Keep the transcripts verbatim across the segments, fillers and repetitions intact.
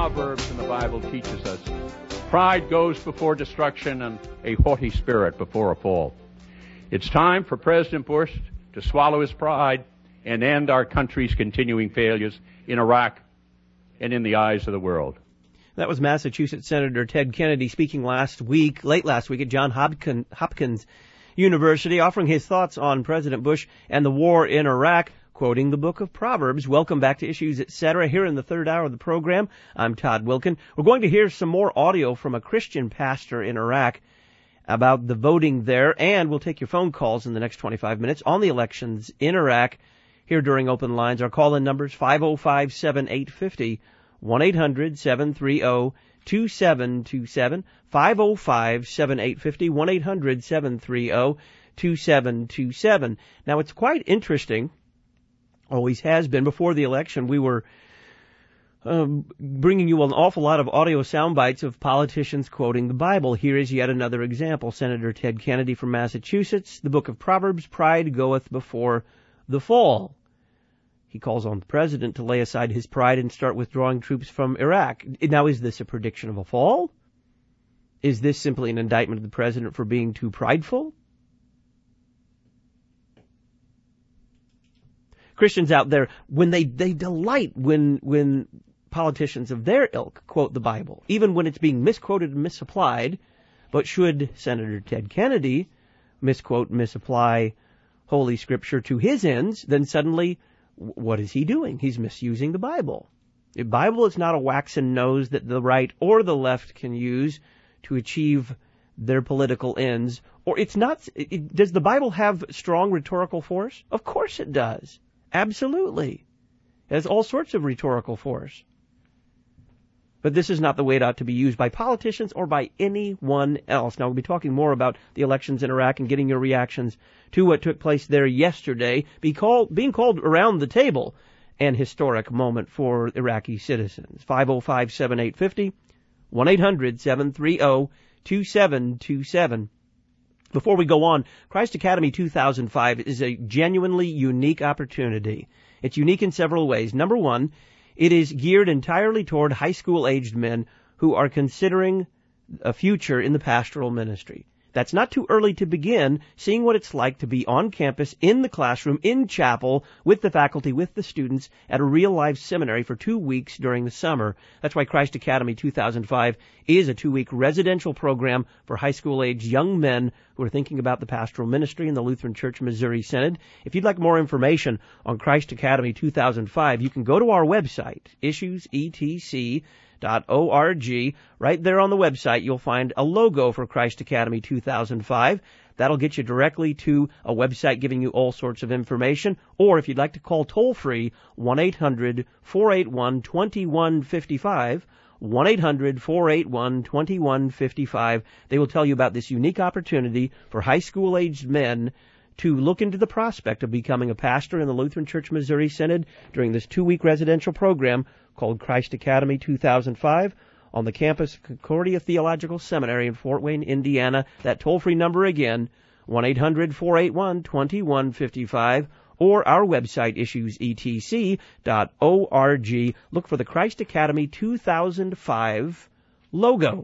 Proverbs in the Bible teaches us, pride goes before destruction and a haughty spirit before a fall. It's time for President Bush to swallow his pride and end our country's continuing failures in Iraq and in the eyes of the world. That was Massachusetts Senator Ted Kennedy speaking last week, late last week at Johns Hopkins, Hopkins University, offering his thoughts on President Bush and the war in Iraq, quoting the book of Proverbs. Welcome back to Issues, et cetera. Here in the third hour of the program, I'm Todd Wilkin. We're going to hear some more audio from a Christian pastor in Iraq about the voting there, and we'll take your phone calls in the next twenty-five minutes on the elections in Iraq here during Open Lines. Our call-in numbers, five oh five, seven eight five oh, one eight hundred, seven three oh, two seven two seven, five oh five, seven eight five oh, one eight hundred, seven three oh, two seven two seven. Now, it's quite interesting. Always has been. Before the election, we were um, bringing you an awful lot of audio sound bites of politicians quoting the Bible. Here is yet another example. Senator Ted Kennedy from Massachusetts, the book of Proverbs, pride goeth before the fall. He calls on the president to lay aside his pride and start withdrawing troops from Iraq. Now, is this a prediction of a fall? Is this simply an indictment of the president for being too prideful? Christians out there, when they, they delight when when politicians of their ilk quote the Bible, even when it's being misquoted and misapplied. But should Senator Ted Kennedy misquote and misapply Holy Scripture to his ends, then suddenly, what is he doing? He's misusing the Bible. The Bible is not a waxen nose that the right or the left can use to achieve their political ends. Or it's not. It, does the Bible have strong rhetorical force? Of course it does. Absolutely. It has all sorts of rhetorical force. But this is not the way it ought to be used by politicians or by anyone else. Now, we'll be talking more about the elections in Iraq and getting your reactions to what took place there yesterday, be called, being called around the table an historic moment for Iraqi citizens. five oh five, seven eight five oh, one eight hundred, seven three oh, two seven two seven. Before we go on, Christ Academy two thousand five is a genuinely unique opportunity. It's unique in several ways. Number one, it is geared entirely toward high school-aged men who are considering a future in the pastoral ministry. That's not too early to begin seeing what it's like to be on campus, in the classroom, in chapel, with the faculty, with the students, at a real-life seminary for two weeks during the summer. That's why Christ Academy two thousand five is a two-week residential program for high school-aged young men who are thinking about the pastoral ministry in the Lutheran Church Missouri Synod. If you'd like more information on Christ Academy two thousand five, you can go to our website, issues e t c dot org. Right there on the website, you'll find a logo for Christ Academy two thousand five. That'll get you directly to a website giving you all sorts of information. Or if you'd like to call toll-free, one eight hundred, four eight one, two one five five, one eight hundred, four eight one, two one five five. They will tell you about this unique opportunity for high school-aged men to look into the prospect of becoming a pastor in the Lutheran Church Missouri Synod during this two-week residential program called Christ Academy two thousand five on the campus of Concordia Theological Seminary in Fort Wayne, Indiana. That toll-free number again, one eight hundred, four eight one, two one five five, or our website, issues e t c dot org. Look for the Christ Academy two thousand five logo.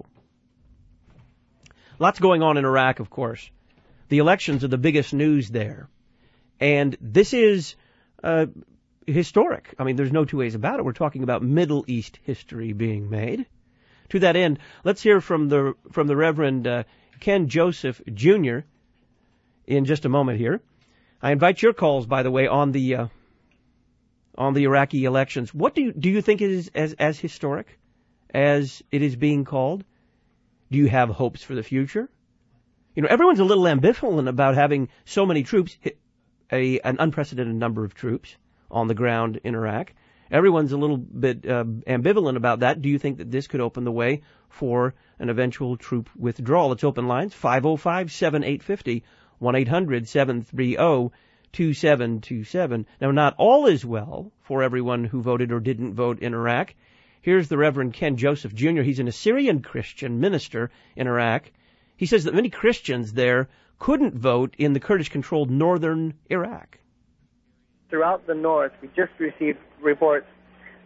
Lots going on in Iraq, of course. The elections are the biggest news there. And this is uh, historic. I mean, there's no two ways about it. We're talking about Middle East history being made. To that end, let's hear from the from the Reverend uh, Ken Joseph Junior in just a moment here. I invite your calls, by the way, on the uh, on the Iraqi elections. What do you, do you think it is as, as historic as it is being called? Do you have hopes for the future? You know, everyone's a little ambivalent about having so many troops, a, an unprecedented number of troops on the ground in Iraq. Everyone's a little bit uh, ambivalent about that. Do you think that this could open the way for an eventual troop withdrawal? It's open lines, five oh five, seven eight five oh, one eight hundred, seven three oh, two seven two seven. Now, not all is well for everyone who voted or didn't vote in Iraq. Here's the Reverend Ken Joseph Junior He's an Assyrian Christian minister in Iraq. He says that many Christians there couldn't vote in the Kurdish-controlled northern Iraq. Throughout the north, we just received reports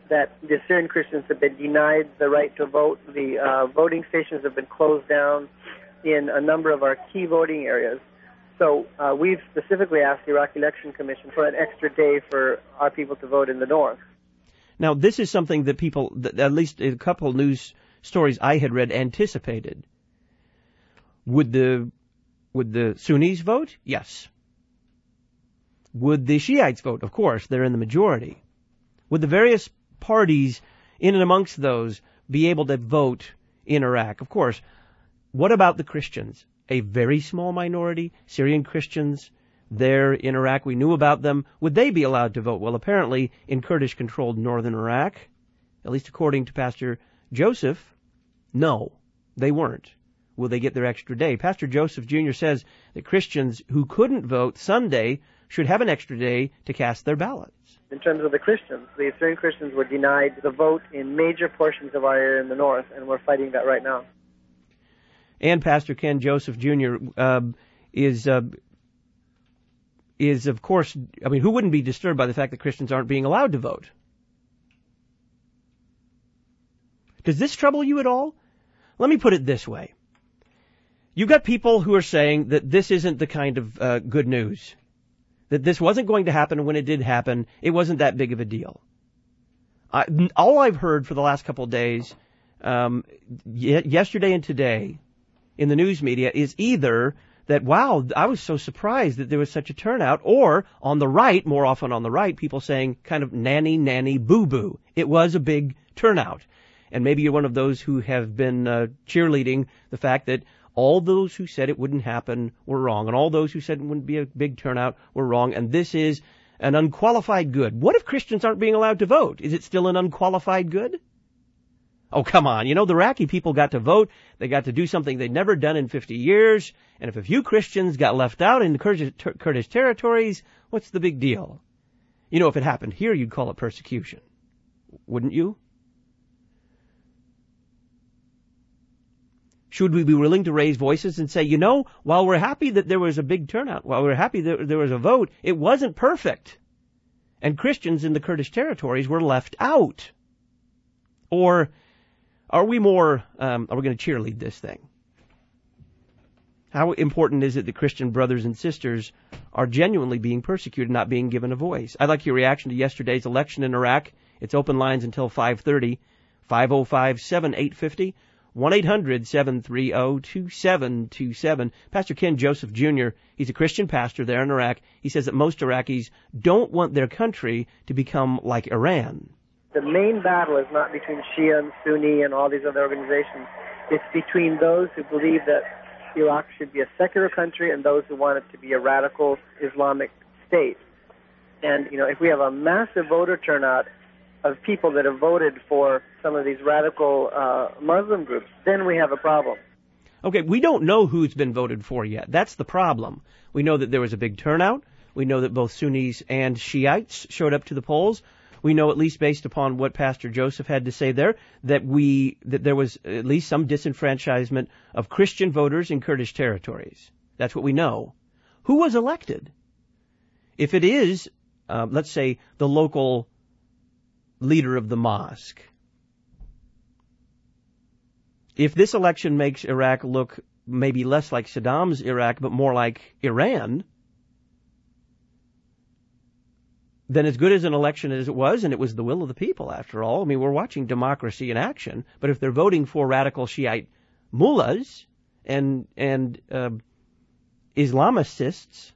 that the Syrian Christians have been denied the right to vote. The uh, voting stations have been closed down in a number of our key voting areas. So uh, we've specifically asked the Iraq Election Commission for an extra day for our people to vote in the north. Now, this is something that people, at least a couple of news stories I had read, anticipated. Would the would the Sunnis vote? Yes. Would the Shiites vote? Of course, they're in the majority. Would the various parties in and amongst those be able to vote in Iraq? Of course. What about the Christians? A very small minority, Syrian Christians there in Iraq. We knew about them. Would they be allowed to vote? Well, apparently in Kurdish-controlled northern Iraq, at least according to Pastor Joseph, no, they weren't. Will they get their extra day? Pastor Joseph Junior says that Christians who couldn't vote Sunday should have an extra day to cast their ballots. In terms of the Christians, the Syrian Christians were denied the vote in major portions of our area in the north, and we're fighting that right now. And Pastor Ken Joseph Junior Uh, is, uh, is of course, I mean, who wouldn't be disturbed by the fact that Christians aren't being allowed to vote? Does this trouble you at all? Let me put it this way. You've got people who are saying that this isn't the kind of uh, good news, that this wasn't going to happen, and when it did happen, it wasn't that big of a deal. I, all I've heard for the last couple of days, um, y- yesterday and today, in the news media, is either that, wow, I was so surprised that there was such a turnout, or on the right, more often on the right, people saying kind of nanny, nanny, boo-boo. It was a big turnout. And maybe you're one of those who have been uh, cheerleading the fact that all those who said it wouldn't happen were wrong, and all those who said it wouldn't be a big turnout were wrong, and this is an unqualified good. What if Christians aren't being allowed to vote? Is it still an unqualified good? Oh, come on. You know, the Iraqi people got to vote. They got to do something they'd never done in fifty years, and if a few Christians got left out in the Kurdish, ter- Kurdish territories, what's the big deal? You know, if it happened here, you'd call it persecution. Wouldn't you? Should we be willing to raise voices and say, you know, while we're happy that there was a big turnout, while we're happy that there was a vote, it wasn't perfect. And Christians in the Kurdish territories were left out. Or are we more, um, are we going to cheerlead this thing? How important is it that Christian brothers and sisters are genuinely being persecuted, not being given a voice? I'd like your reaction to yesterday's election in Iraq. It's open lines until five thirty, five oh five, seven eight five oh. one eight hundred, seven three zero, two seven two seven. Pastor Ken Joseph Junior, he's a Christian pastor there in Iraq. He says that most Iraqis don't want their country to become like Iran. The main battle is not between Shia and Sunni and all these other organizations. It's between those who believe that Iraq should be a secular country and those who want it to be a radical Islamic state. And, you know, if we have a massive voter turnout of people that have voted for some of these radical uh, Muslim groups, then we have a problem. Okay, we don't know who's been voted for yet. That's the problem. We know that there was a big turnout. We know that both Sunnis and Shiites showed up to the polls. We know, at least based upon what Pastor Joseph had to say there, that we that there was at least some disenfranchisement of Christian voters in Kurdish territories. That's what we know. Who was elected? If it is, uh, let's say, the local leader of the mosque, if this election makes Iraq look maybe less like Saddam's Iraq, but more like Iran, then as good as an election as it was, and it was the will of the people, after all. I mean, we're watching democracy in action, but if they're voting for radical Shiite mullahs and and uh, Islamicists,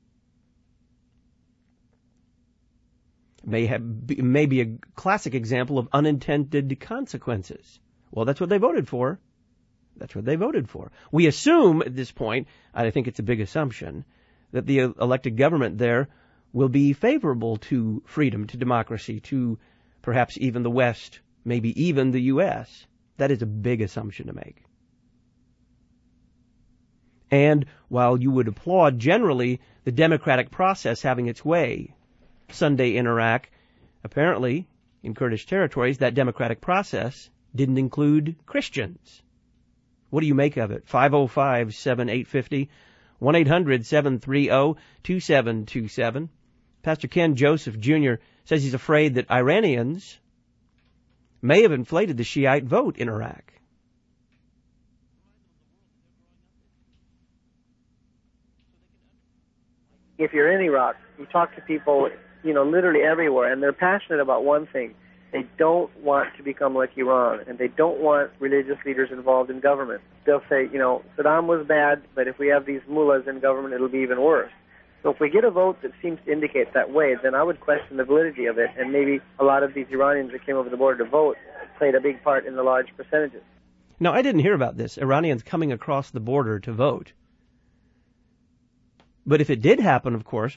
may have may be a classic example of unintended consequences. Well, that's what they voted for. That's what they voted for. We assume at this point, I think it's a big assumption, that the elected government there will be favorable to freedom, to democracy, to perhaps even the West, maybe even the U S. That is a big assumption to make. And while you would applaud generally the democratic process having its way Sunday in Iraq, apparently in Kurdish territories, that democratic process didn't include Christians. What do you make of it? five oh five, seven eight five oh, one eight hundred, seven three zero, two seven two seven. Pastor Ken Joseph Junior says he's afraid that Iranians may have inflated the Shiite vote in Iraq. If you're in Iraq, you talk to people, you know, literally everywhere, and they're passionate about one thing. They don't want to become like Iran, and they don't want religious leaders involved in government. They'll say, you know, Saddam was bad, but if we have these mullahs in government, it'll be even worse. So if we get a vote that seems to indicate that way, then I would question the validity of it, and maybe a lot of these Iranians that came over the border to vote played a big part in the large percentages. Now, I didn't hear about this, Iranians coming across the border to vote. But if it did happen, of course,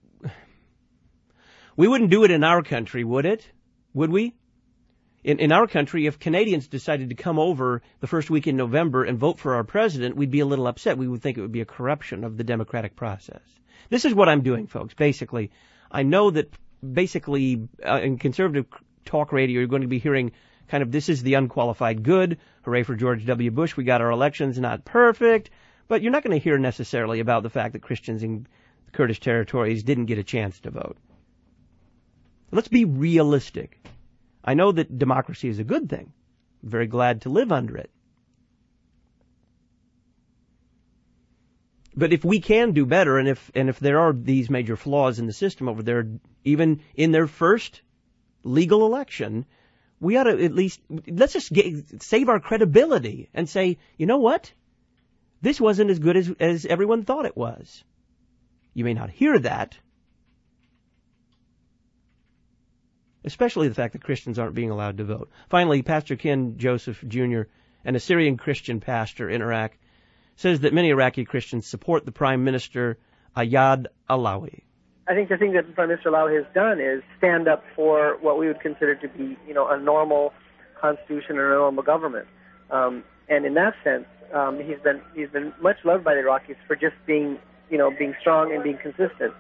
we wouldn't do it in our country, would it? Would we? In, in our country, if Canadians decided to come over the first week in November and vote for our president, we'd be a little upset. We would think it would be a corruption of the democratic process. This is what I'm doing, folks. Basically, I know that basically uh, in conservative talk radio, you're going to be hearing kind of this is the unqualified good. Hooray for George W. Bush. We got our elections, not perfect. But you're not going to hear necessarily about the fact that Christians in the Kurdish territories didn't get a chance to vote. Let's be realistic. I know that democracy is a good thing. I'm very glad to live under it. But if we can do better, and if and if there are these major flaws in the system over there, even in their first legal election, we ought to at least, let's just get, save our credibility and say, you know what? This wasn't as good as, as everyone thought it was. You may not hear that, especially the fact that Christians aren't being allowed to vote. Finally, Pastor Ken Joseph Junior, an Assyrian Christian pastor in Iraq, says that many Iraqi Christians support the Prime Minister Ayad Allawi. I think the thing that Prime Minister Allawi has done is stand up for what we would consider to be, you know, a normal constitution or a normal government. Um, and in that sense, um, he's been he's been much loved by the Iraqis for just being, you know, being strong and being consistent.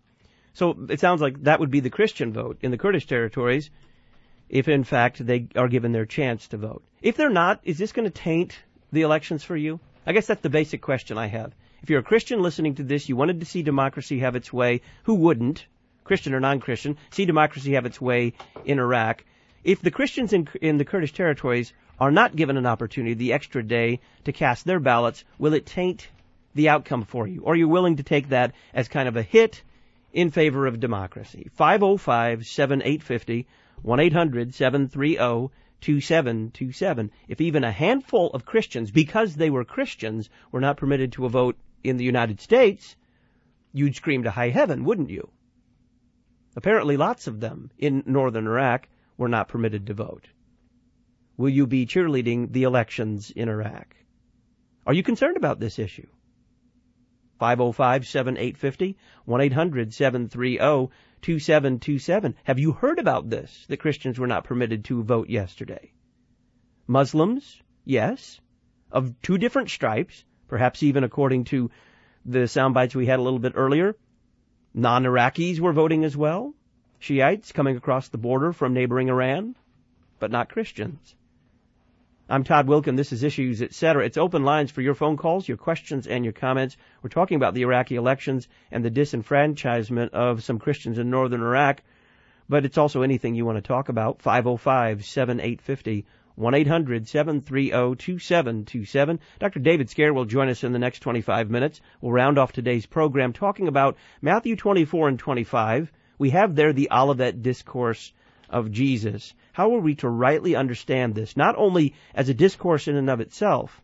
So it sounds like that would be the Christian vote in the Kurdish territories, if in fact they are given their chance to vote. If they're not, is this going to taint the elections for you? I guess that's the basic question I have. If you're a Christian listening to this, you wanted to see democracy have its way, who wouldn't, Christian or non-Christian, see democracy have its way in Iraq? If the Christians in, in the Kurdish territories are not given an opportunity, the extra day, to cast their ballots, will it taint the outcome for you? Or are you willing to take that as kind of a hit in favor of democracy? five oh five, seven eight five oh, one eight hundred, seven three oh, two seven two seven. If even a handful of Christians, because they were Christians, were not permitted to vote in the United States, you'd scream to high heaven, wouldn't you? Apparently lots of them in northern Iraq were not permitted to vote. Will you be cheerleading the elections in Iraq? Are you concerned about this issue? five oh five, seven eight five oh, one eight hundred, seven three oh, two seven two seven. Have you heard about this, that Christians were not permitted to vote yesterday? Muslims, yes, of two different stripes, perhaps even according to the sound bites we had a little bit earlier. Non-Iraqis were voting as well. Shiites coming across the border from neighboring Iran, but not Christians. I'm Todd Wilkin. This is Issues, et cetera. It's open lines for your phone calls, your questions, and your comments. We're talking about the Iraqi elections and the disenfranchisement of some Christians in northern Iraq, but it's also anything you want to talk about. five oh five, seven eight five oh, one eight hundred, seven three oh, two seven two seven. Doctor David Scare will join us in the next twenty-five minutes. We'll round off today's program talking about Matthew twenty-four and twenty-five. We have there the Olivet Discourse of Jesus. How are we to rightly understand this, not only as a discourse in and of itself,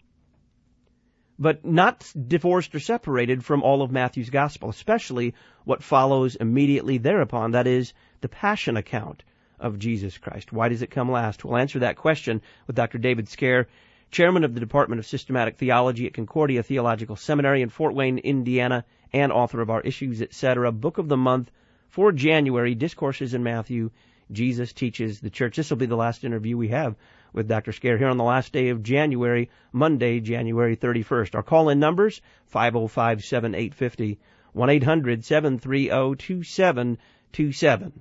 but not divorced or separated from all of Matthew's gospel, especially what follows immediately thereupon, that is, the passion account of Jesus Christ. Why does it come last? We'll answer that question with Doctor David Scare, chairman of the Department of Systematic Theology at Concordia Theological Seminary in Fort Wayne, Indiana, and author of our Issues, et cetera. Book of the month for January, Discourses in Matthew, Jesus Teaches the Church. This will be the last interview we have with Doctor Scare here on the last day of January, Monday, January thirty-first. Our call-in numbers, five oh five, seven eight five oh, one eight hundred, seven three oh, two seven two seven.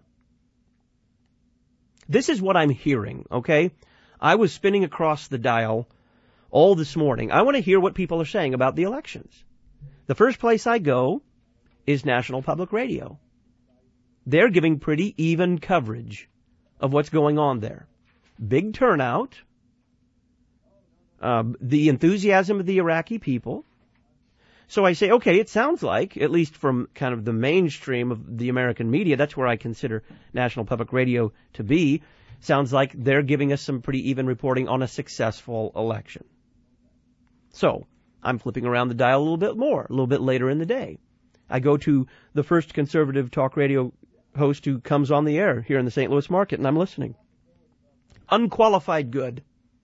This is what I'm hearing, okay? I was spinning across the dial all this morning. I want to hear what people are saying about the elections. The first place I go is National Public Radio. They're giving pretty even coverage of what's going on there. big turnout, uh, the enthusiasm of the Iraqi people. So I say, okay, it sounds like, at least from kind of the mainstream of the American media, that's where I consider National Public Radio to be, sounds like they're giving us some pretty even reporting on a successful election. So I'm flipping around the dial a little bit more, a little bit later in the day. I go to the first conservative talk radio host who comes on the air here in the Saint Louis market, and I'm listening. Unqualified good.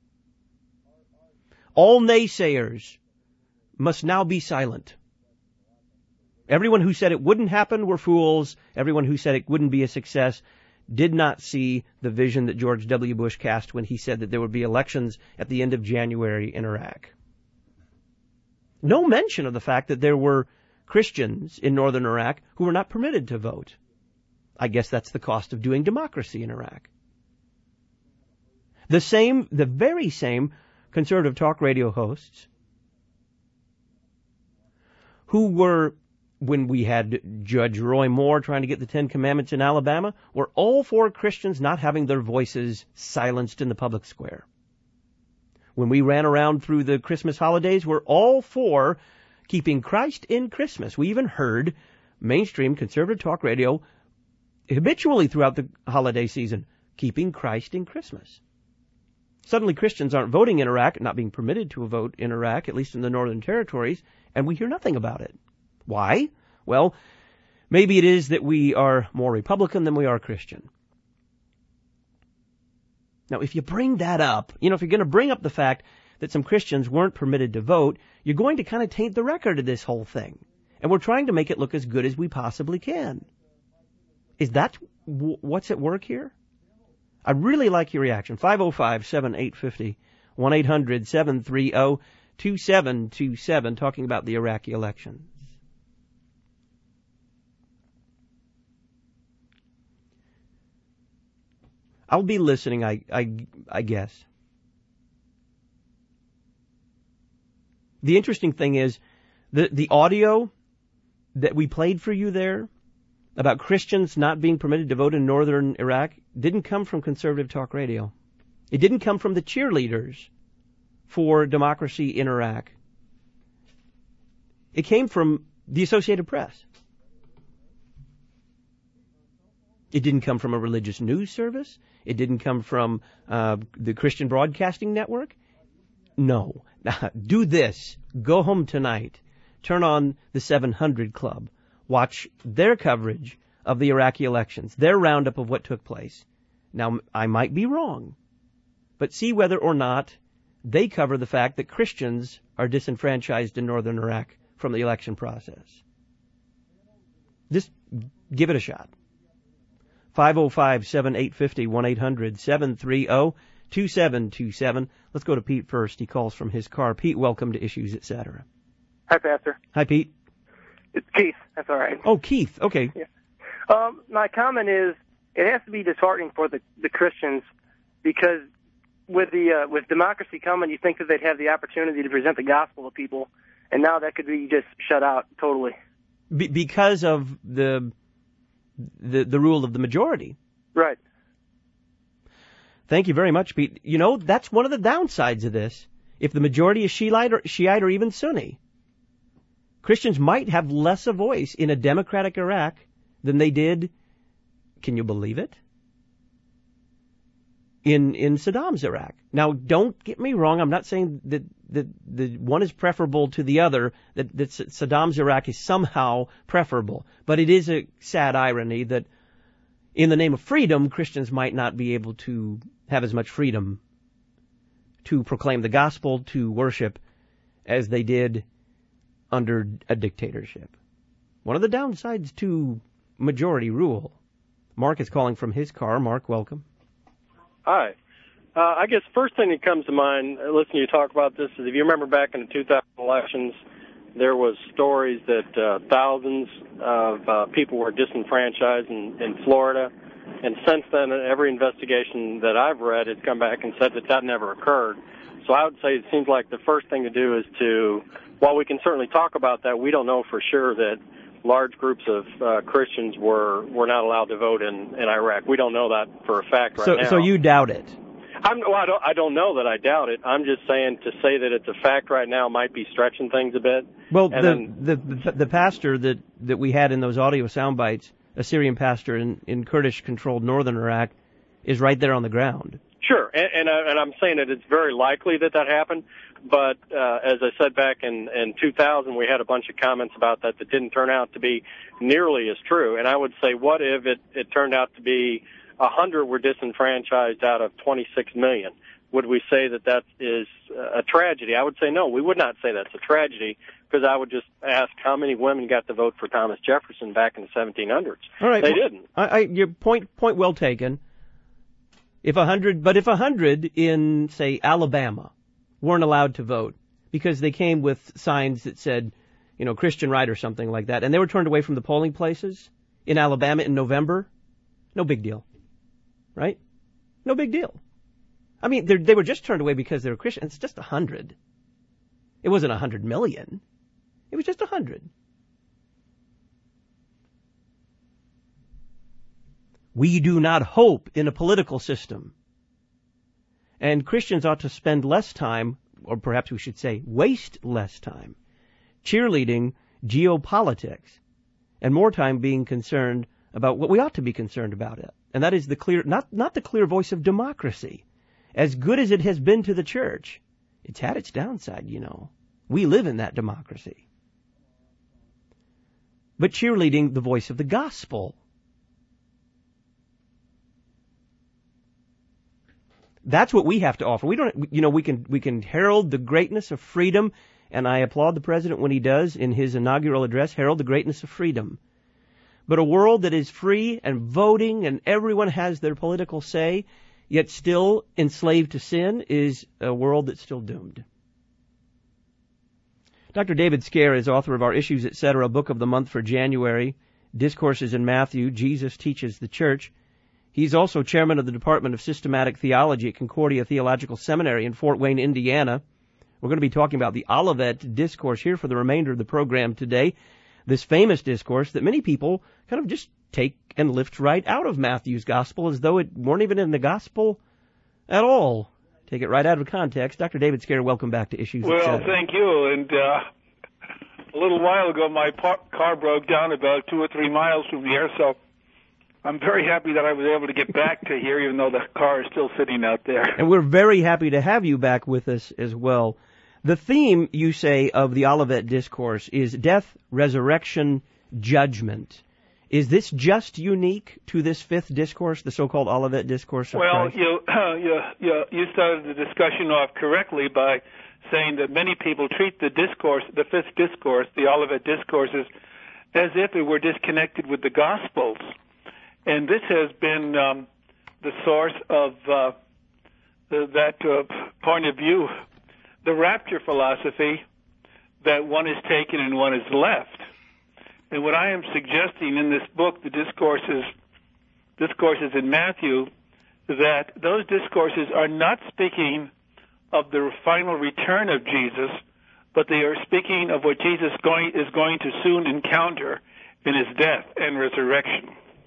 All naysayers must now be silent. Everyone who said it wouldn't happen were fools. Everyone who said it wouldn't be a success did not see the vision that George W. Bush cast when he said that there would be elections at the end of January in Iraq. No mention of the fact that there were Christians in northern Iraq who were not permitted to vote. I guess that's the cost of doing democracy in Iraq. The same, the very same conservative talk radio hosts who were, when we had Judge Roy Moore trying to get the Ten Commandments in Alabama, were all for Christians not having their voices silenced in the public square. When we ran around through the Christmas holidays, we're all for keeping Christ in Christmas. We even heard mainstream conservative talk radio habitually throughout the holiday season, keeping Christ in Christmas. Suddenly Christians aren't voting in Iraq, not being permitted to vote in Iraq, at least in the Northern Territories, and we hear nothing about it. Why? Well, maybe it is that we are more Republican than we are Christian. Now, if you bring that up, you know, if you're going to bring up the fact that some Christians weren't permitted to vote, you're going to kind of taint the record of this whole thing. And we're trying to make it look as good as we possibly can. Is that w- what's at work here? I'd really like your reaction. five oh five, seven eight five oh, one eight hundred, seven three oh, two seven two seven, talking about the Iraqi elections. I'll be listening, I, I, I guess. The interesting thing is, the, the audio that we played for you there about Christians not being permitted to vote in northern Iraq didn't come from conservative talk radio. It didn't come from the cheerleaders for democracy in Iraq. It came from the Associated Press. It didn't come from a religious news service. It didn't come from uh, the Christian Broadcasting Network. No. Now, do this. Go home tonight. Turn on the seven hundred Club. Watch their coverage of the Iraqi elections, their roundup of what took place. Now, I might be wrong, but see whether or not they cover the fact that Christians are disenfranchised in northern Iraq from the election process. Just give it a shot. five oh five, seven eight five oh, one eight hundred, seven three oh, two seven two seven. Let's go to Pete first. He calls from his car. Pete, welcome to Issues, et cetera. Hi, Pastor. Hi, Pete. It's Keith. That's all right. Oh, Keith. Okay. Yeah. Um, my comment is it has to be disheartening for the, the Christians because with the uh, with democracy coming, you think that they'd have the opportunity to present the gospel to people, and now that could be just shut out totally. Be- because of the, the the rule of the majority. Right. Thank you very much, Pete. You know, that's one of the downsides of this. If the majority is Shiite or, Shiite or even Sunni, Christians might have less a voice in a democratic Iraq than they did, can you believe it, in in Saddam's Iraq. Now, don't get me wrong. I'm not saying that, that the one is preferable to the other, that, that Saddam's Iraq is somehow preferable. But it is a sad irony that in the name of freedom, Christians might not be able to have as much freedom to proclaim the gospel, to worship, as they did under a dictatorship. One of the downsides to majority rule. Mark is calling from his car. Mark, welcome. Hi. Uh, I guess first thing that comes to mind, uh, listening to you talk about this, is if you remember back in the two thousand elections, there was stories that uh, thousands of uh, people were disenfranchised in, in Florida. And since then, every investigation that I've read has come back and said that that never occurred. So I would say it seems like the first thing to do is to, while we can certainly talk about that, we don't know for sure that large groups of uh, Christians were, were not allowed to vote in, in Iraq. We don't know that for a fact right so, now. So you doubt it? I'm, well, I don't, I don't know that I doubt it. I'm just saying to say that it's a fact right now might be stretching things a bit. Well, and the, then, the the the pastor that that we had in those audio sound bites, a Syrian pastor in in Kurdish-controlled northern Iraq, is right there on the ground. Sure, and and, I, and I'm saying that it's very likely that that happened. But uh, as I said back in, in two thousand, we had a bunch of comments about that that didn't turn out to be nearly as true. And I would say, what if it, it turned out to be one hundred were disenfranchised out of twenty-six million? Would we say that that is a tragedy? I would say no, we would not say that's a tragedy, because I would just ask how many women got to vote for Thomas Jefferson back in the seventeen hundreds. All right, they well, didn't. I, I, your point point well taken. If a hundred, but if a hundred in, say, Alabama weren't allowed to vote because they came with signs that said, you know, Christian right or something like that, and they were turned away from the polling places in Alabama in November, no big deal, right? No big deal. I mean, they were just turned away because they were Christian. It's just a hundred. It wasn't a hundred million. It was just a hundred. We do not hope in a political system. And Christians ought to spend less time, or perhaps we should say waste less time, cheerleading geopolitics, and more time being concerned about what we ought to be concerned about it. And that is the clear, not, not the clear voice of democracy. As good as it has been to the church, it's had its downside, you know. We live in that democracy. But cheerleading the voice of the gospel. That's what we have to offer. We don't, you know, we can, we can herald the greatness of freedom, and I applaud the president when he does in his inaugural address, herald the greatness of freedom. But a world that is free and voting and everyone has their political say, yet still enslaved to sin, is a world that's still doomed. Doctor David Scare is author of our Issues, et cetera, book of the month for January, Discourses in Matthew, Jesus Teaches the Church. He's also chairman of the Department of Systematic Theology at Concordia Theological Seminary in Fort Wayne, Indiana. We're going to be talking about the Olivet Discourse here for the remainder of the program today. This famous discourse that many people kind of just take and lift right out of Matthew's gospel as though it weren't even in the gospel at all. Take it right out of context. Doctor David Scare, welcome back to Issues. Well, thank you. And uh, a little while ago, my par- car broke down about two or three miles from here, so I'm very happy that I was able to get back to here, even though the car is still sitting out there. And we're very happy to have you back with us as well. The theme, you say, of the Olivet Discourse is death, resurrection, judgment. Is this just unique to this fifth discourse, the so-called Olivet Discourse of well, Christ? you, uh, you, you, you started the discussion off correctly by saying that many people treat the discourse, the fifth discourse, the Olivet Discourses, as if it were disconnected with the Gospels. And this has been um, the source of uh, the, that uh, point of view, the rapture philosophy, that one is taken and one is left. And what I am suggesting in this book, the discourses, discourses in Matthew, that those discourses are not speaking of the final return of Jesus, but they are speaking of what Jesus going, is going to soon encounter in his death and resurrection.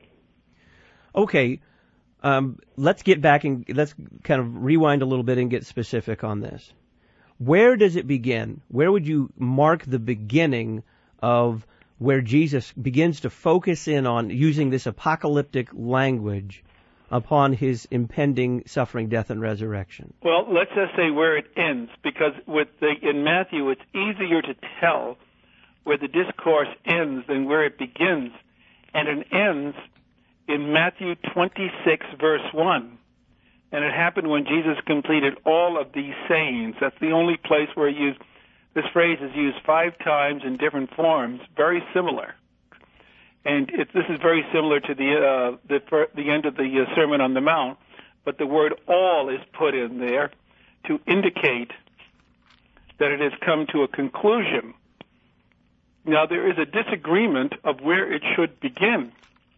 Okay, um, let's get back and let's kind of rewind a little bit and get specific on this. Where does it begin? Where would you mark the beginning of where Jesus begins to focus in on using this apocalyptic language upon his impending suffering, death, and resurrection? Well, let's just say where it ends, because with the, in Matthew it's easier to tell where the discourse ends than where it begins. And it ends in Matthew twenty-six, verse one. And it happened when Jesus completed all of these sayings. That's the only place where he used, this phrase is used five times in different forms, very similar. And it, this is very similar to the, uh, the, the end of the uh, Sermon on the Mount, but the word all is put in there to indicate that it has come to a conclusion. Now, there is a disagreement of where it should begin.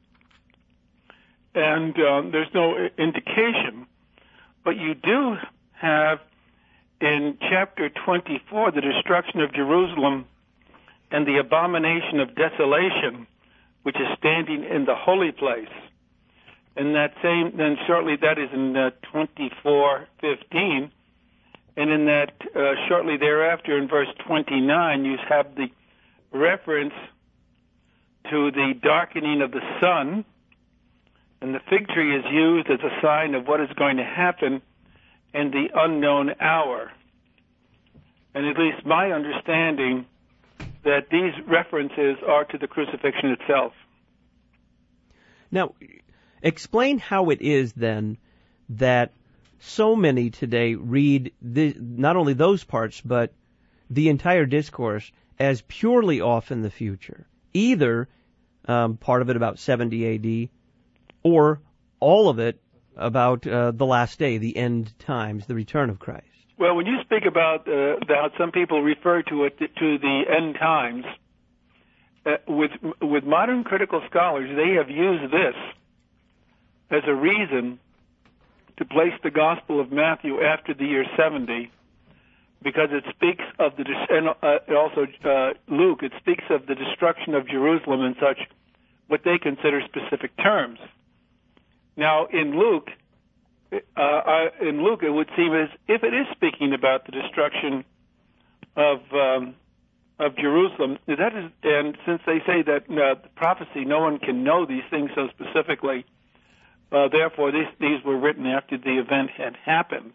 And um, there's no indication. But you do have in chapter twenty-four the destruction of Jerusalem and the abomination of desolation, which is standing in the holy place. And that same, then shortly, that is in uh, twenty-four fifteen. And in that, uh, shortly thereafter, in verse twenty-nine, you have the reference to the darkening of the sun. And the fig tree is used as a sign of what is going to happen in the unknown hour. And at least my understanding that these references are to the crucifixion itself. Now, explain how it is, then, that so many today read the, not only those parts, but the entire discourse as purely off in the future. Either um, part of it about seventy A D, or all of it about uh, the last day, the end times, the return of Christ. Well, when you speak about uh, how some people refer to it to the end times, uh, with with modern critical scholars, they have used this as a reason to place the Gospel of Matthew after the year seventy, because it speaks of the and uh, also uh, Luke. It speaks of the destruction of Jerusalem in such what they consider specific terms. Now, in Luke, uh, uh, in Luke, it would seem as if it is speaking about the destruction of um, of Jerusalem. That is, and since they say that uh, the prophecy, no one can know these things so specifically. Uh, therefore, these these were written after the event had happened.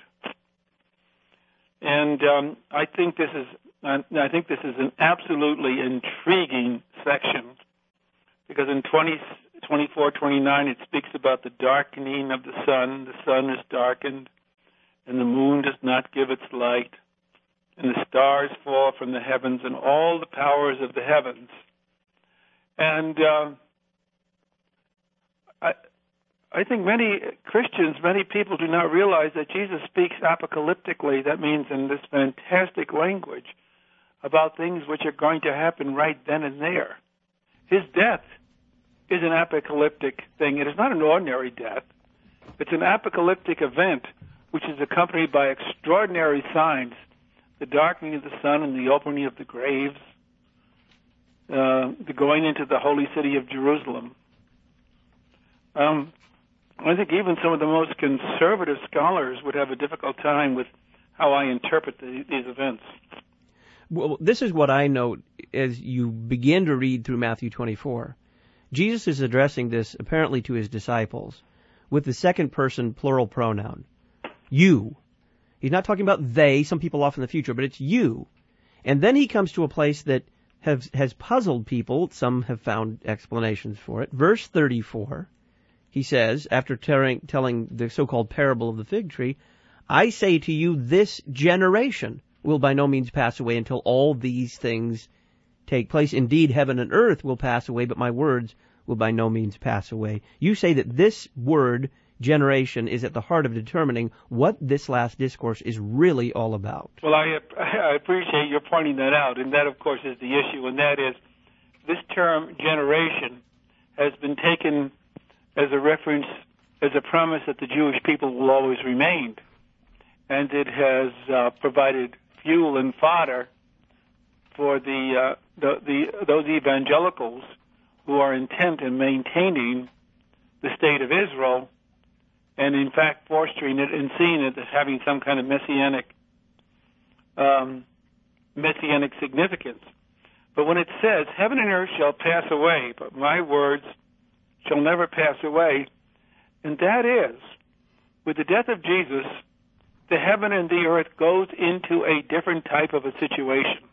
And um, I think this is uh, I think this is an absolutely intriguing section, because in twenty, twenty-four, twenty-nine it speaks about the darkening of the sun. The sun is darkened, and the moon does not give its light, and the stars fall from the heavens, and all the powers of the heavens. And uh, I. I think many Christians, many people do not realize that Jesus speaks apocalyptically. That means in this fantastic language about things which are going to happen right then and there. His death is an apocalyptic thing. It is not an ordinary death. It's an apocalyptic event which is accompanied by extraordinary signs, the darkening of the sun and the opening of the graves, uh, the going into the holy city of Jerusalem. Um, I think even some of the most conservative scholars would have a difficult time with how I interpret the, these events. Well, this is what I note as you begin to read through Matthew twenty-four. Jesus is addressing this apparently to his disciples with the second person plural pronoun. You. He's not talking about they, some people off in the future, but it's you. And then he comes to a place that has, has puzzled people. Some have found explanations for it. Verse thirty-four. He says, after telling, telling the so-called parable of the fig tree, I say to you, this generation will by no means pass away until all these things take place. Indeed, heaven and earth will pass away, but my words will by no means pass away. You say that this word, generation, is at the heart of determining what this last discourse is really all about. Well, I, I appreciate your pointing that out, and that, of course, is the issue, and that is this term, generation, has been taken as a reference, as a promise that the Jewish people will always remain. And it has uh, provided fuel and fodder for the, uh, the, the those evangelicals who are intent in maintaining the state of Israel, and in fact fostering it and seeing it as having some kind of messianic um, messianic significance. But when it says, heaven and earth shall pass away, but my words shall never pass away, and that is, with the death of Jesus, the heaven and the earth goes into a different type of a situation.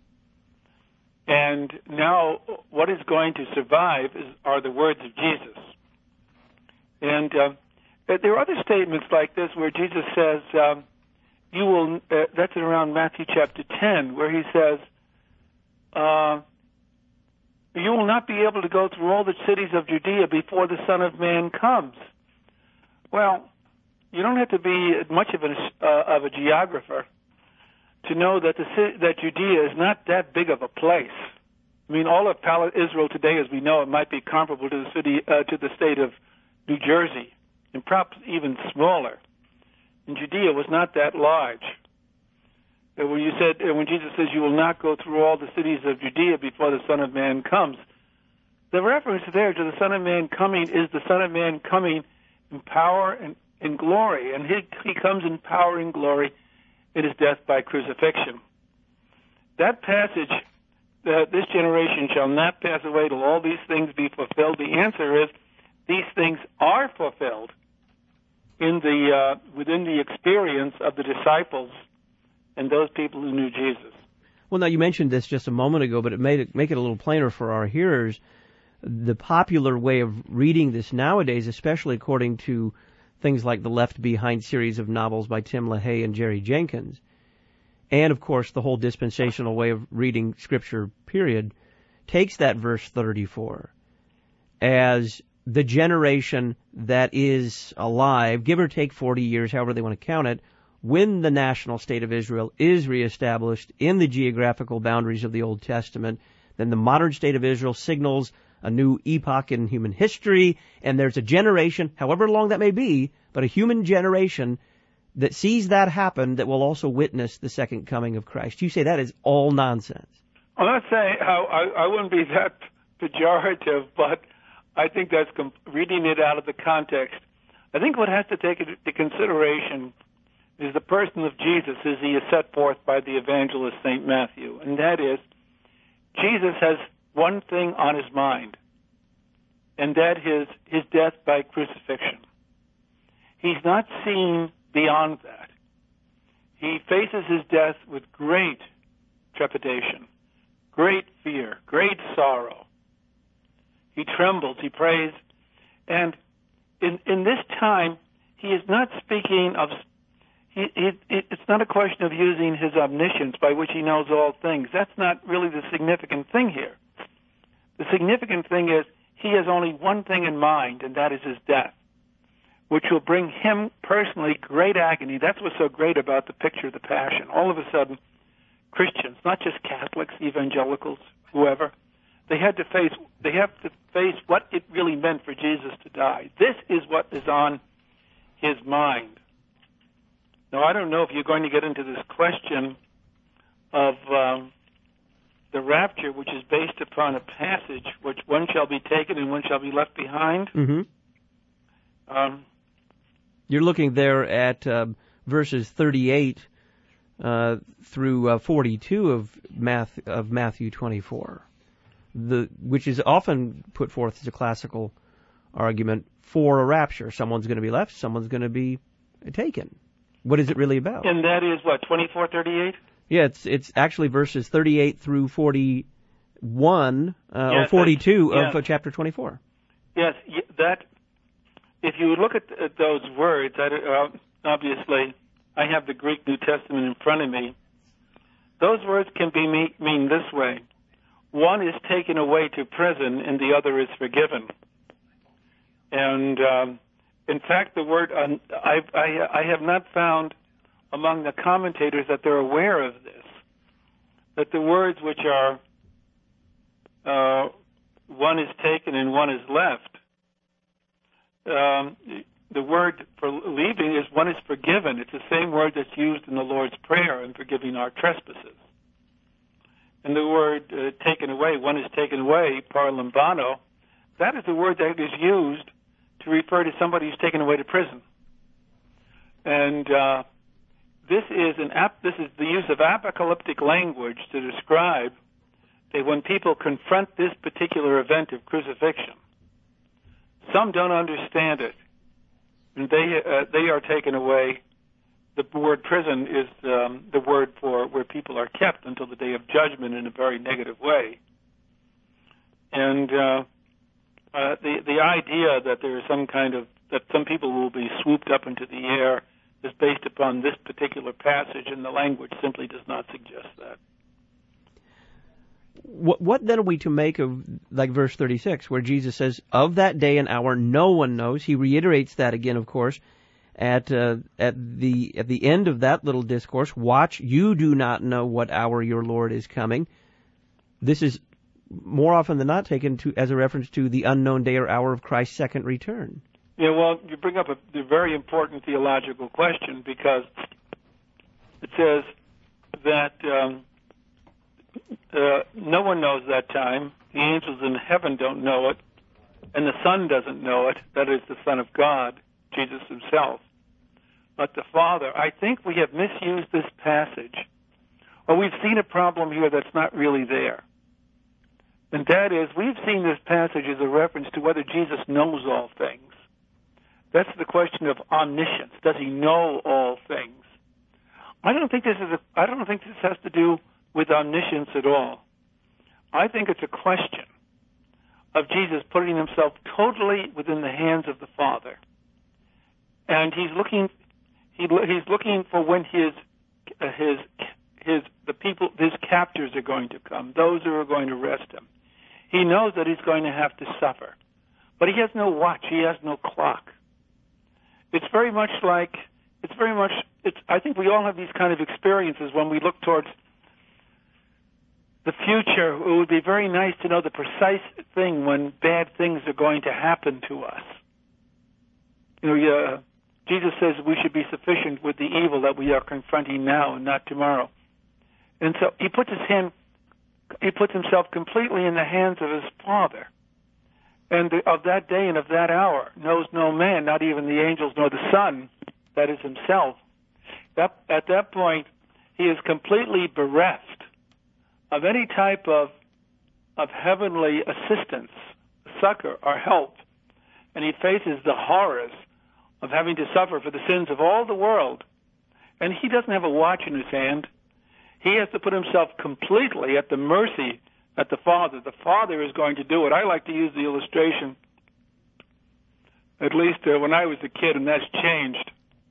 And now what is going to survive is, are the words of Jesus. And uh, there are other statements like this where Jesus says, um, you will, uh, that's around Matthew chapter ten, where he says, uh, you will not be able to go through all the cities of Judea before the Son of Man comes. Well, you don't have to be much of a, uh, of a geographer to know that the that Judea is not that big of a place. I mean, all of Israel today, as we know it, might be comparable to the city uh, to the state of New Jersey, and perhaps even smaller. And Judea was not that large. And when you said, and when Jesus says, "You will not go through all the cities of Judea before the Son of Man comes," the reference there to the Son of Man coming is the Son of Man coming in power and in glory, and he, he comes in power and glory in his death by crucifixion. That passage, that this generation shall not pass away till all these things be fulfilled, the answer is these things are fulfilled in the uh, within the experience of the disciples and those people who knew Jesus. Well, now you mentioned this just a moment ago, but it made it make it a little plainer for our hearers. The popular way of reading this nowadays, especially according to things like the Left Behind series of novels by Tim LaHaye and Jerry Jenkins, and of course the whole dispensational way of reading Scripture, period, takes that verse thirty-four as the generation that is alive, give or take forty years, however they want to count it, when the national state of Israel is reestablished in the geographical boundaries of the Old Testament. Then the modern state of Israel signals a new epoch in human history, and there's a generation, however long that may be, but a human generation that sees that happen that will also witness the second coming of Christ. You say that is all nonsense. I'm not saying how I, I wouldn't be that pejorative, but I think that's com- reading it out of the context. I think what has to take into consideration is the person of Jesus as he is set forth by the evangelist Saint Matthew, and that is Jesus has one thing on his mind, and that is his death by crucifixion. He's not seeing beyond that. He faces his death with great trepidation, great fear, great sorrow. He trembles, he prays, and in, in this time, he is not speaking of, he, he, it's not a question of using his omniscience by which he knows all things. That's not really the significant thing here. The significant thing is he has only one thing in mind, and that is his death, which will bring him personally great agony. That's what's so great about the picture of the Passion. All of a sudden, Christians, not just Catholics, evangelicals, whoever, they had to face, they have to face what it really meant for Jesus to die. This is what is on his mind. Now, I don't know if you're going to get into this question of um, the rapture, which is based upon a passage which one shall be taken and one shall be left behind. Mm-hmm. Um, You're looking there at uh, verses thirty-eight uh, through uh, forty-two of, Math, of Matthew twenty-four, the, which is often put forth as a classical argument for a rapture. Someone's going to be left, someone's going to be taken. What is it really about? And that is what, twenty-four thirty-eight? Yeah, it's it's actually verses thirty-eight through forty-one uh, yes, or forty-two yes. of uh, chapter twenty-four. Yes, that. If you look at, at those words, I, uh, obviously, I have the Greek New Testament in front of me. Those words can be me, mean this way: one is taken away to prison, and the other is forgiven. And um, in fact, the word uh, I, I, I have not found among the commentators that they're aware of this, that the words which are uh, one is taken and one is left, um, the word for leaving is one is forgiven. It's the same word that's used in the Lord's Prayer in forgiving our trespasses. And the word uh, taken away, one is taken away, par lambano, that is the word that is used to refer to somebody who's taken away to prison. And uh, This is an ap- this is the use of apocalyptic language to describe that when people confront this particular event of crucifixion, some don't understand it, and they uh, they are taken away. The word prison is um, the word for where people are kept until the day of judgment in a very negative way. And uh, uh, the the idea that there is some kind of that some people will be swooped up into the air is based upon this particular passage, and the language simply does not suggest that. What, what then are we to make of, like, verse thirty-six, where Jesus says, of that day and hour no one knows? He reiterates that again, of course, at uh, at the at the end of that little discourse. Watch, you do not know what hour your Lord is coming. This is more often than not taken to as a reference to the unknown day or hour of Christ's second return. Yeah, well, you bring up a, a very important theological question, because it says that um, uh, no one knows that time. The angels in heaven don't know it, and the Son doesn't know it. That is the Son of God. Jesus himself, but the Father. I think we have misused this passage, or we've seen a problem here that's not really there. And that is, we've seen this passage as a reference to whether Jesus knows all things. That's the question of omniscience. Does he know all things? I don't think this is a, I don't think this has to do with omniscience at all. I think it's a question of Jesus putting himself totally within the hands of the Father. And he's looking he, he's looking for when his uh, his his the people his captors are going to come, those who are going to arrest him. He knows that he's going to have to suffer. But he has no watch, he has no clock. It's very much like it's very much it's I think we all have these kind of experiences when we look towards the future. It would be very nice to know the precise thing when bad things are going to happen to us. You know, yeah, Jesus says we should be sufficient with the evil that we are confronting now and not tomorrow. And so he puts his hand, he puts himself completely in the hands of his Father. And the, of that day and of that hour knows no man, not even the angels nor the Son, that is himself. That, at that point, he is completely bereft of any type of of heavenly assistance, succor, or help, and he faces the horrors of having to suffer for the sins of all the world. And he doesn't have a watch in his hand. He has to put himself completely at the mercy of the Father. The Father is going to do it. I like to use the illustration, at least uh, when I was a kid, and that's changed.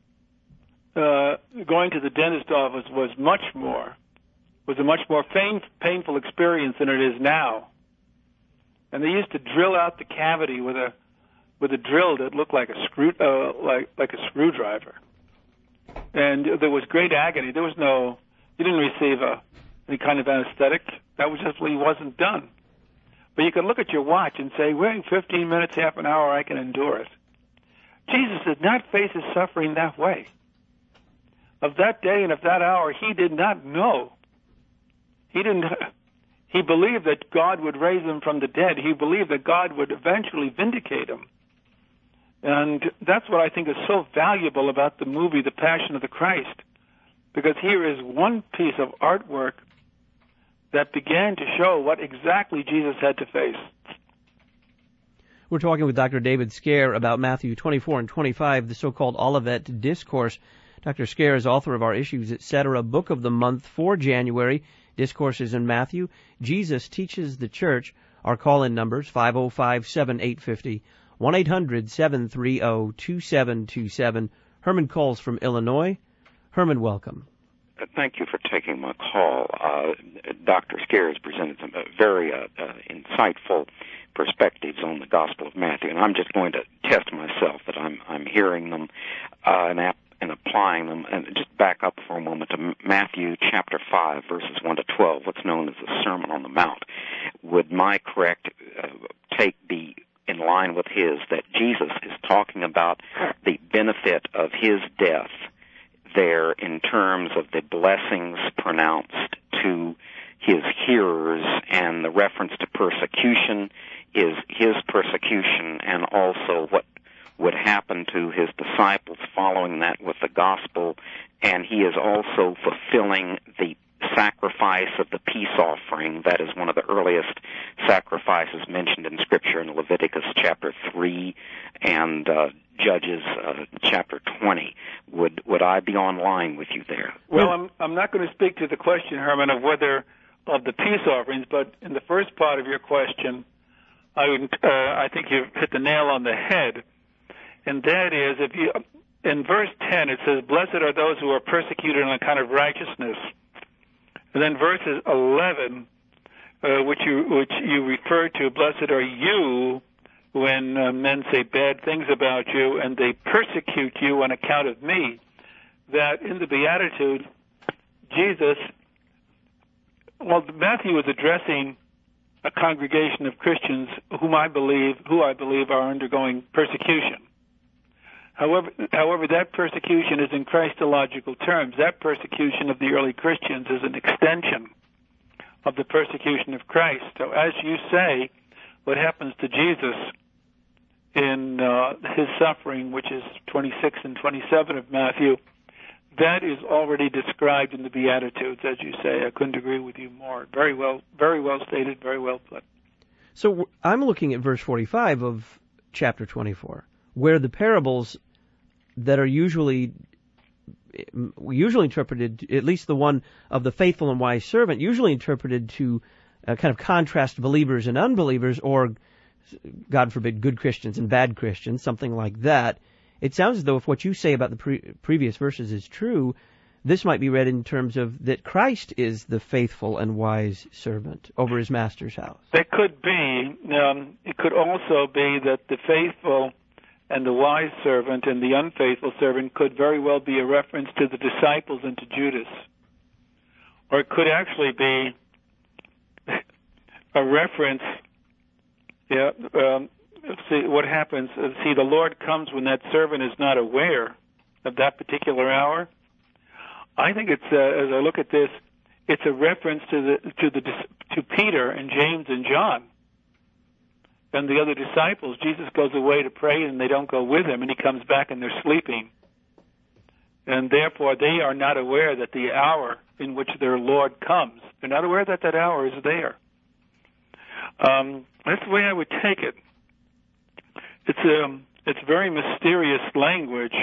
Uh, going to the dentist office was much more was a much more pain, painful experience than it is now. And they used to drill out the cavity with a with a drill that looked like a screw uh, like like a screwdriver. And there was great agony. There was no you didn't receive a, any kind of anesthetic. That was just wasn't done. But you could look at your watch and say, "Wait, fifteen minutes, half an hour, I can endure it." Jesus did not face his suffering that way. Of that day and of that hour, he did not know. He didn't. He believed that God would raise him from the dead. He believed that God would eventually vindicate him. And that's what I think is so valuable about the movie, The Passion of the Christ, because here is one piece of artwork that began to show what exactly Jesus had to face. We're talking with Doctor David Scaer about Matthew twenty-four and twenty-five, the so-called Olivet Discourse. Doctor Scaer is author of our Issues, et cetera, book of the month for January, Discourses in Matthew. Jesus Teaches the Church. Our call-in numbers, five oh five, seven eight five oh, one eight hundred, seven three oh, two seven two seven. Herman calls from Illinois. Herman, welcome. Thank you for taking my call. Uh, Doctor Scaer has presented some uh, very uh, uh, insightful perspectives on the Gospel of Matthew, and I'm just going to test myself that I'm I'm hearing them uh, and ap- and applying them. And just back up for a moment to Matthew chapter five, verses one to twelve, what's known as the Sermon on the Mount. Would my correct uh, take be in line with his, that Jesus is talking about the benefit of his death there in terms of the blessings pronounced to his hearers, and the reference to persecution is his persecution, and also what would happen to his disciples following that with the gospel, and he is also fulfilling the sacrifice of the peace offering. That is one of the earliest sacrifices mentioned in Scripture in Leviticus chapter three and uh, Judges uh, chapter twenty. Would would I be on line with you there? Well, I'm I'm not going to speak to the question, Herman, of whether of the peace offerings, but in the first part of your question, I would, uh, I think you hit the nail on the head, and that is, if you in verse ten it says, "Blessed are those who are persecuted on account of righteousness," and then verses eleven, uh, which you which you refer to, "Blessed are you when uh, men say bad things about you and they persecute you on account of me." That in the Beatitude, Jesus, well, Matthew was addressing a congregation of Christians whom I believe, who I believe are undergoing persecution. However, however, that persecution is in Christological terms. That persecution of the early Christians is an extension of the persecution of Christ. So as you say, what happens to Jesus in uh, his suffering, which is twenty-six and twenty-seven of Matthew, that is already described in the Beatitudes, as you say. I couldn't agree with you more. Very well, very well stated, very well put. So I'm looking at verse forty-five of chapter twenty-four, where the parables that are usually usually interpreted, at least the one of the faithful and wise servant, usually interpreted to uh, kind of contrast believers and unbelievers, or, God forbid, good Christians and bad Christians, something like that. It sounds as though if what you say about the pre- previous verses is true, this might be read in terms of that Christ is the faithful and wise servant over his master's house. That could be. Um, it could also be that the faithful and the wise servant and the unfaithful servant could very well be a reference to the disciples and to Judas. Or it could actually be a reference, yeah, um, see what happens. Uh, see, the Lord comes when that servant is not aware of that particular hour. I think it's, uh, as I look at this, it's a reference to the to the to Peter and James and John and the other disciples. Jesus goes away to pray, and they don't go with him, and he comes back, and they're sleeping. And therefore, they are not aware that the hour in which their Lord comes, they're not aware that that hour is there. Um, that's the way I would take it. It's um, it's very mysterious language.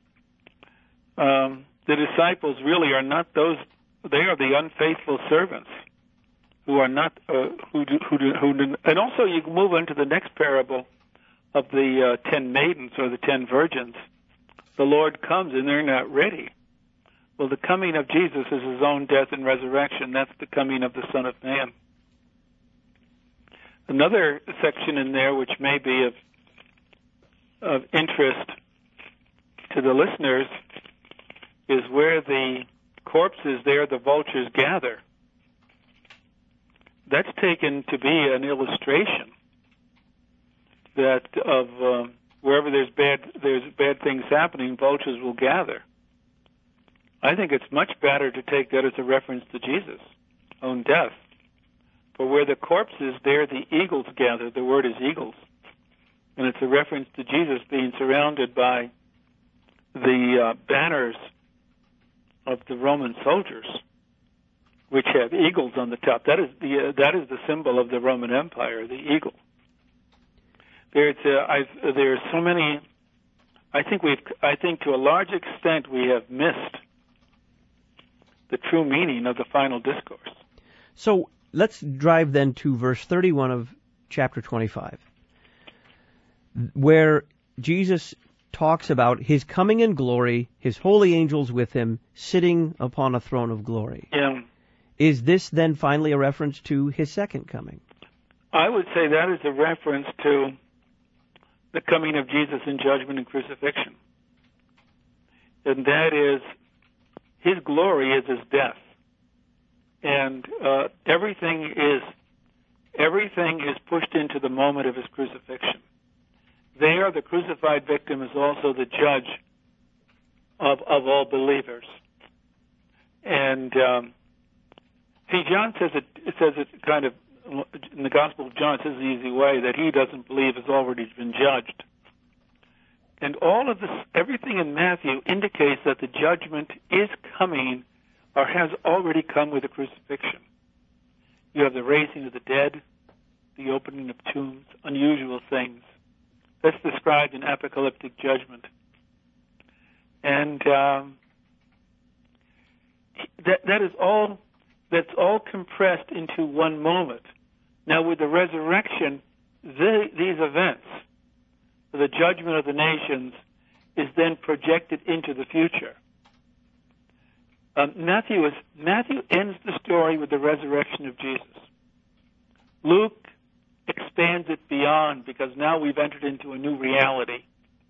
Um, the disciples really are not those; they are the unfaithful servants who are not uh, who do, who do, who do, and also you can move into the next parable of the uh, ten maidens or the ten virgins. The Lord comes and they're not ready. Well, the coming of Jesus is his own death and resurrection. That's the coming of the Son of Man. Another section in there which may be of of interest to the listeners is where the corpses there, the vultures gather. That's taken to be an illustration that of um, wherever there's bad there's bad things happening, vultures will gather. I think it's much better to take that as a reference to Jesus' own death. For where the corpse is, there the eagles gather. The word is eagles. And it's a reference to Jesus being surrounded by the uh, banners of the Roman soldiers, which have eagles on the top. That is the uh, that is the symbol of the Roman Empire, the eagle. There's uh, I've, there are so many. I think we've. I think to a large extent we have missed the true meaning of the final discourse. So let's drive then to verse thirty-one of chapter twenty-five, where Jesus talks about his coming in glory, his holy angels with him, sitting upon a throne of glory. Yeah. Is this then finally a reference to his second coming? I would say that is a reference to the coming of Jesus in judgment and crucifixion. And that is, his glory is his death. And uh, everything is everything is pushed into the moment of his crucifixion. There, the crucified victim is also the judge of of all believers. And um, see, John says it, it says it kind of in the Gospel of John. It says the easy way that he doesn't believe has already been judged. And all of this, everything in Matthew indicates that the judgment is coming or has already come with the crucifixion. You have the raising of the dead, the opening of tombs, unusual things. That's described in apocalyptic judgment. And um, that that is all that's all compressed into one moment. Now with the resurrection, the, these events, the judgment of the nations, is then projected into the future. Um, Matthew is Matthew ends the story with the resurrection of Jesus. Luke expands it beyond, because now we've entered into a new reality.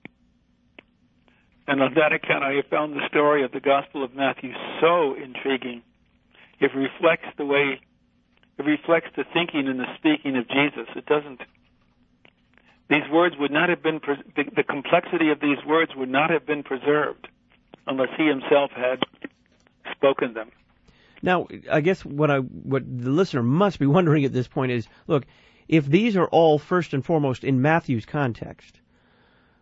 And on that account, I have found the story of the Gospel of Matthew so intriguing. It reflects the way, it reflects the thinking and the speaking of Jesus. It doesn't, these words would not have been, the, the complexity of these words would not have been preserved unless he himself had spoken them. Now, I guess what I, what the listener must be wondering at this point is, look, if these are all first and foremost in Matthew's context,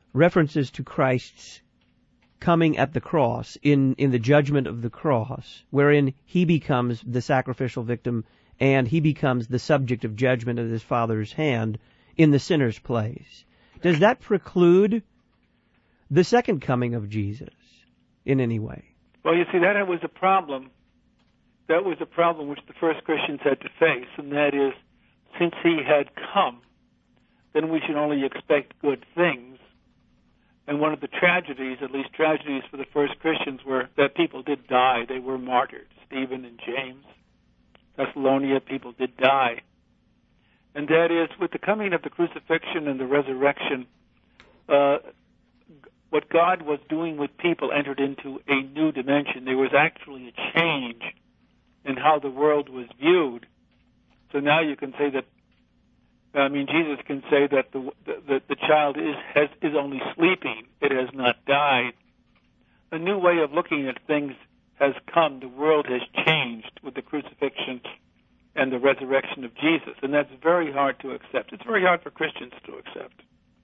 references to Christ's coming at the cross, in, in the judgment of the cross, wherein he becomes the sacrificial victim and he becomes the subject of judgment at his Father's hand in the sinner's place. Does that preclude the second coming of Jesus in any way? Well, you see, that was a problem. That was a problem which the first Christians had to face, and that is, since he had come, then we should only expect good things. And one of the tragedies, at least tragedies for the first Christians, were that people did die. They were martyred. Stephen and James, Thessalonica, people did die. And that is, with the coming of the crucifixion and the resurrection, uh, what God was doing with people entered into a new dimension. There was actually a change in how the world was viewed. So now you can say that, I mean, Jesus can say that the the, the child is has, is only sleeping; it has not died. A new way of looking at things has come. The world has changed with the crucifixion and the resurrection of Jesus, and that's very hard to accept. It's very hard for Christians to accept.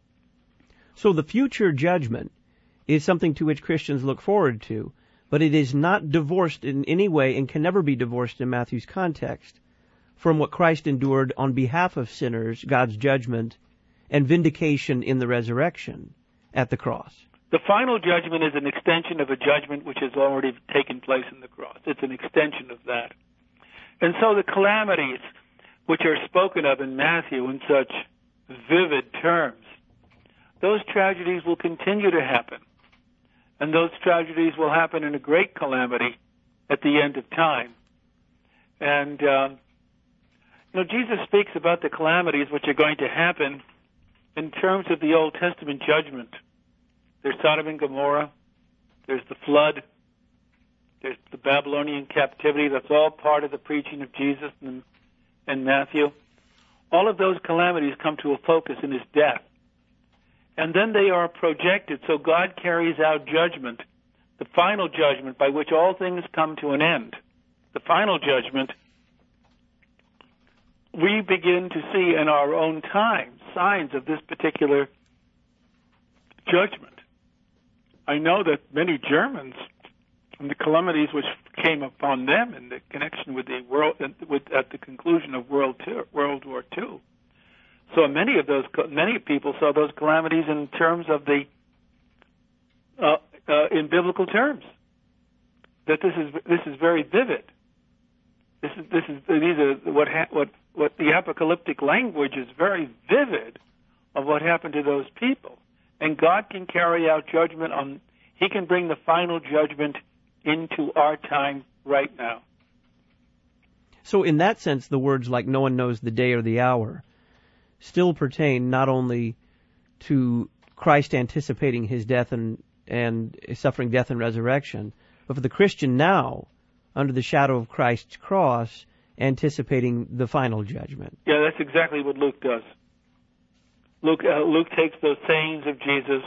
So the future judgment is something to which Christians look forward to, but it is not divorced in any way and can never be divorced in Matthew's context from what Christ endured on behalf of sinners, God's judgment, and vindication in the resurrection at the cross. The final judgment is an extension of a judgment which has already taken place in the cross. It's an extension of that. And so the calamities which are spoken of in Matthew in such vivid terms, those tragedies will continue to happen. And those tragedies will happen in a great calamity at the end of time. And, um, you know, Jesus speaks about the calamities which are going to happen in terms of the Old Testament judgment. There's Sodom and Gomorrah. There's the flood. There's the Babylonian captivity. That's all part of the preaching of Jesus and, and Matthew. All of those calamities come to a focus in his death. And then they are projected, so God carries out judgment, the final judgment by which all things come to an end. The final judgment, we begin to see in our own time signs of this particular judgment. I know that many Germans, and the calamities which came upon them in the connection with the world, with, at the conclusion of World, Two, World War Two, so many of those, many people saw those calamities in terms of the, uh, uh, in biblical terms. That this is this is very vivid. This is this is these are what ha- what what the apocalyptic language is very vivid of what happened to those people. And God can carry out judgment on. He can bring the final judgment into our time right now. So, in that sense, the words like "no one knows the day or the hour" still pertain not only to Christ anticipating his death and, and suffering death and resurrection, but for the Christian now, under the shadow of Christ's cross, anticipating the final judgment. Yeah, that's exactly what Luke does. Luke, uh, Luke takes those sayings of Jesus,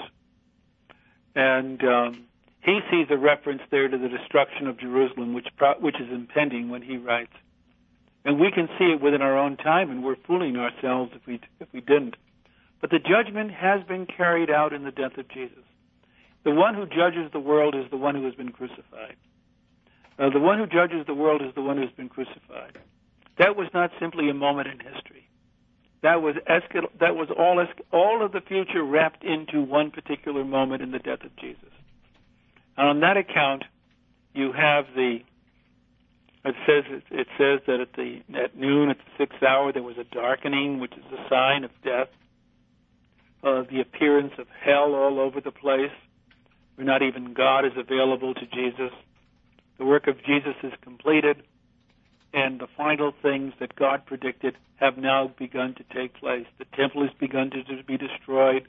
and um, he sees a reference there to the destruction of Jerusalem, which pro- which is impending when he writes. And we can see it within our own time, and we're fooling ourselves if we if we didn't. But the judgment has been carried out in the death of Jesus. The one who judges the world is the one who has been crucified. Uh, the one who judges the world is the one who has been crucified. That was not simply a moment in history. That was escal- that was all es- all of the future wrapped into one particular moment in the death of Jesus. And on that account, you have the. It says it says that at the at noon at the sixth hour there was a darkening, which is a sign of death. Uh, the appearance of hell all over the place, where not even God is available to Jesus. The work of Jesus is completed, and the final things that God predicted have now begun to take place. The temple has begun to, to be destroyed.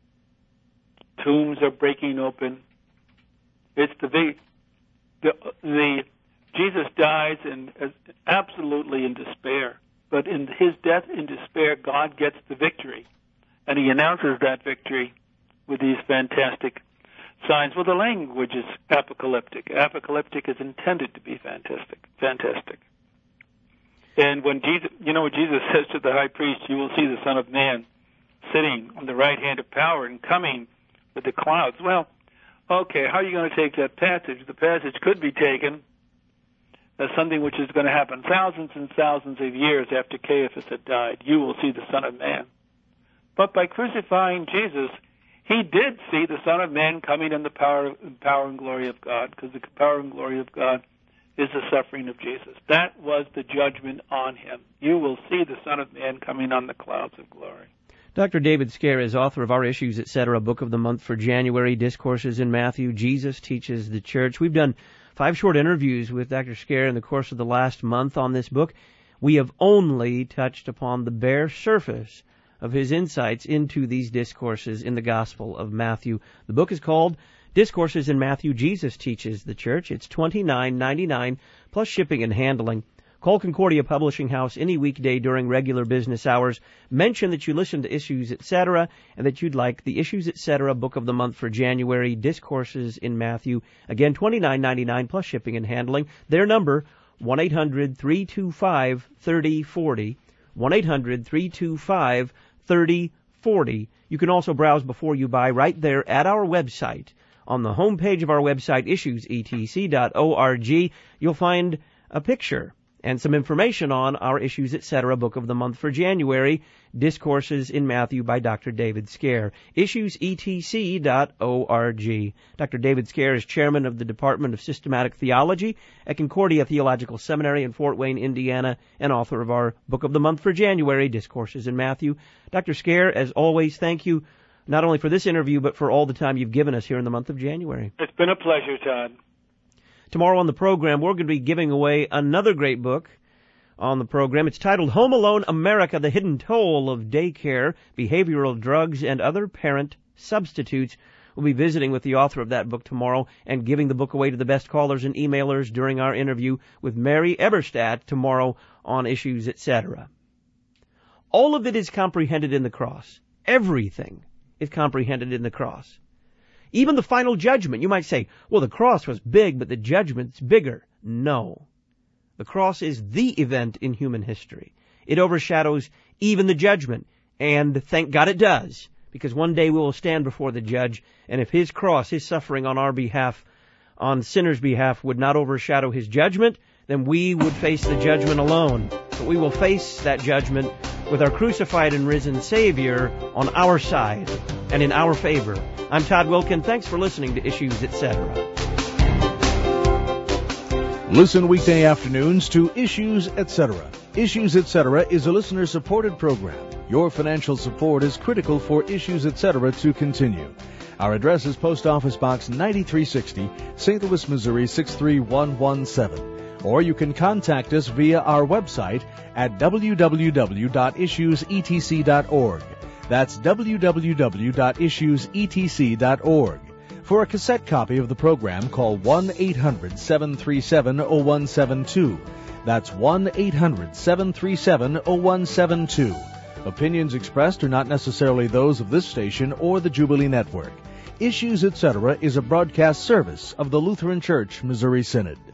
Tombs are breaking open. It's the the the Jesus dies in absolutely in despair, but in his death in despair, God gets the victory, and he announces that victory with these fantastic signs. Well, the language is apocalyptic. Apocalyptic is intended to be fantastic. Fantastic. And when Jesus, you know, when Jesus says to the high priest, "You will see the Son of Man sitting on the right hand of power and coming with the clouds. Well, okay, how are you going to take that passage? The passage could be taken as something which is going to happen thousands and thousands of years after Caiaphas had died. You will see the Son of Man. But by crucifying Jesus, he did see the Son of Man coming in the power, power and glory of God, because the power and glory of God is the suffering of Jesus. That was the judgment on him. You will see the Son of Man coming on the clouds of glory. Doctor David Scaer is author of Our Issues, et cetera, Book of the Month for January, Discourses in Matthew, Jesus Teaches the Church. We've done five short interviews with Doctor Scaer in the course of the last month on this book. We have only touched upon the bare surface of his insights into these discourses in the Gospel of Matthew. The book is called Discourses in Matthew, Jesus Teaches the Church. It's twenty-nine ninety-nine plus shipping and handling. Call Concordia Publishing House any weekday during regular business hours. Mention that you listen to Issues, et cetera, and that you'd like the Issues, et cetera, Book of the Month for January, Discourses in Matthew. Again, twenty-nine ninety-nine plus shipping and handling. Their number, one eight hundred three two five three oh four oh. one eight hundred three two five three oh four oh. You can also browse before you buy right there at our website. On the home page of our website, issues e t c dot org, you'll find a picture and some information on our Issues, et cetera, Book of the Month for January, Discourses in Matthew by Doctor David Scaer. issues e t c dot org. Doctor David Scaer is chairman of the Department of Systematic Theology at Concordia Theological Seminary in Fort Wayne, Indiana, and author of our Book of the Month for January, Discourses in Matthew. Doctor Scaer, as always, thank you not only for this interview, but for all the time you've given us here in the month of January. It's been a pleasure, Todd. Tomorrow on the program, we're going to be giving away another great book on the program. It's titled Home Alone America, The Hidden Toll of Daycare, Behavioral Drugs, and Other Parent Substitutes. We'll be visiting with the author of that book tomorrow and giving the book away to the best callers and emailers during our interview with Mary Eberstadt tomorrow on Issues, et cetera. All of it is comprehended in the cross. Everything is comprehended in the cross. Even the final judgment. You might say, well, the cross was big, but the judgment's bigger. No. The cross is the event in human history. It overshadows even the judgment. And thank God it does. Because one day we will stand before the judge. And if his cross, his suffering on our behalf, on sinners' behalf, would not overshadow his judgment, then we would face the judgment alone. But we will face that judgment with our crucified and risen Savior on our side and in our favor. I'm Todd Wilkin. Thanks for listening to Issues, et cetera. Listen weekday afternoons to Issues, et cetera. Issues, et cetera is a listener-supported program. Your financial support is critical for Issues, et cetera to continue. Our address is Post Office Box ninety-three sixty, Saint Louis, Missouri six three one one seven. Or you can contact us via our website at w w w dot issues e t c dot org. That's w w w dot issues e t c dot org. For a cassette copy of the program, call one eight hundred seven three seven oh one seven two. That's one eight hundred seven three seven oh one seven two. Opinions expressed are not necessarily those of this station or the Jubilee Network. Issues, et cetera is a broadcast service of the Lutheran Church Missouri Synod.